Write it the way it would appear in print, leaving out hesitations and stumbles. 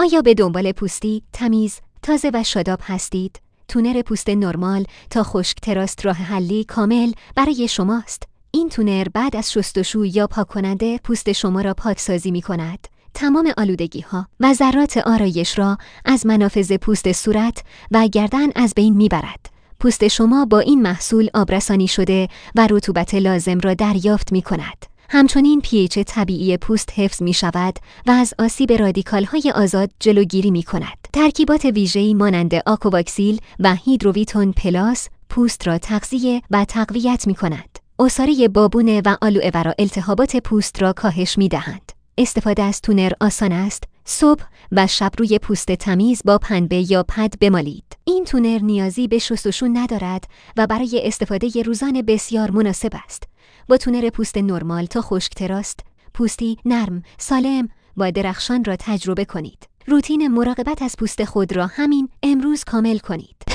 آیا به دنبال پوستی تمیز، تازه و شاداب هستید؟ تونر پوست نرمال تا خشک تراست راه حلی کامل برای شماست. این تونر بعد از شستشو یا پاک کننده پوست شما را پاکسازی می کند. تمام آلودگی‌ها و ذرات آرایش را از منافذ پوست صورت و گردن از بین می‌برد. پوست شما با این محصول آبرسانی شده و رطوبت لازم را دریافت می‌کند. همچنین pH طبیعی پوست حفظ می‌شود و از آسیب رادیکال‌های آزاد جلوگیری می‌کند. ترکیبات ویژه‌ای مانند آکوواکسیل و هیدروویتون پلاس پوست را تغذیه و تقویت می‌کند. عصاره بابونه و آلوئه ورا التهابات پوست را کاهش می‌دهند. استفاده از تونر آسان است. صبح و شب روی پوست تمیز با پنبه یا پد بمالید. این تونر نیازی به شستشو ندارد و برای استفاده روزانه بسیار مناسب است. با تونر پوست نرمال تا خشک تراست، پوستی نرم، سالم و درخشان را تجربه کنید. روتین مراقبت از پوست خود را همین امروز کامل کنید.